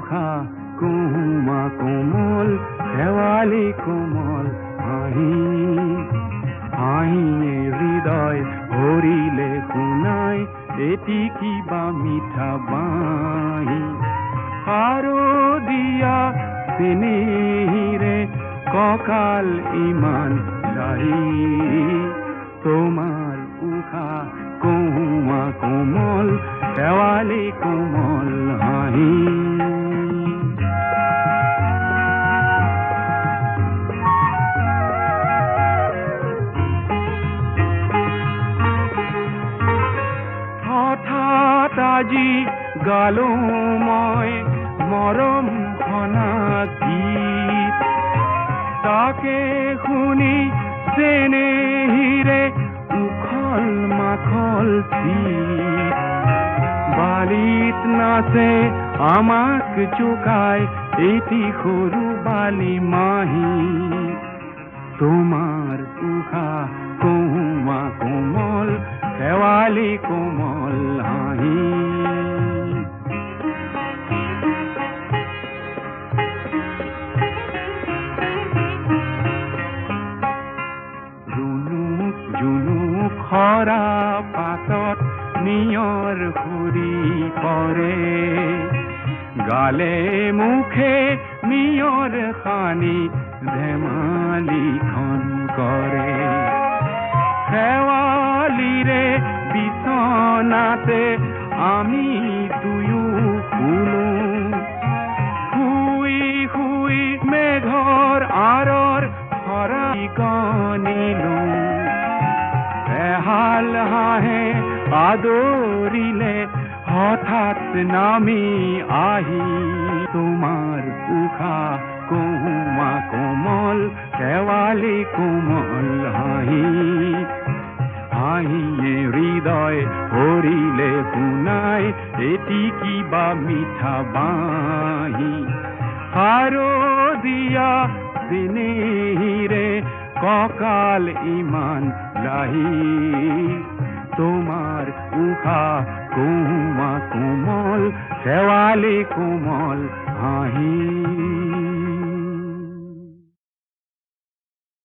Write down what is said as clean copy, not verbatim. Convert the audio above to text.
উষা কুহুমা কোমল শেৱালি কোমল হাঁহি হাঁহিয়ে হৃদয় ভৰিলে শুনাই এটি কিবা মিঠা বাঁহী শাৰদীয়া চেনেহিৰে কঁকাল ইমান লাহি তোমাৰ উষা কুহুমা কোমল শেৱালি কোমল হাঁহি হঠাৎ আজি গালো মই মৰম ঘনা গীত তাকে শুনি চেনেহিৰে উখল মাখল চিত বালিত নাচে আমাক জোকাই এটি সৰু বালি মাহী তোমাৰ উষা কুহুমা কোমল শেৱালি কোমল হাঁহি জুনুক খৰা পাতত নিয়ৰ ঘূৰি পৰে গালে মুখে নিয়ৰ সানি ধেমালিখন কৰে শেৱালিৰে বিচনাতে আমি দুয়ো শুনো শুই শুই মেঘৰ আঁৰৰ হৰাই গনিলো এহাল হাঁহে আদৰিলে হঠাৎ নামি আহি তোমাৰ উষা কুহুমা কোমল শেৱালি কোমল হাঁহি হাঁহিয়ে হৃদয় ভৰিলে শুনাই এটি কিবা মিঠা বাঁহী শাৰদীয়া চেনেহিৰে কঁকাল ইমান লাহি তোমাৰ উষা কুহুমা কোমল শেৱালি কোমল হাঁহি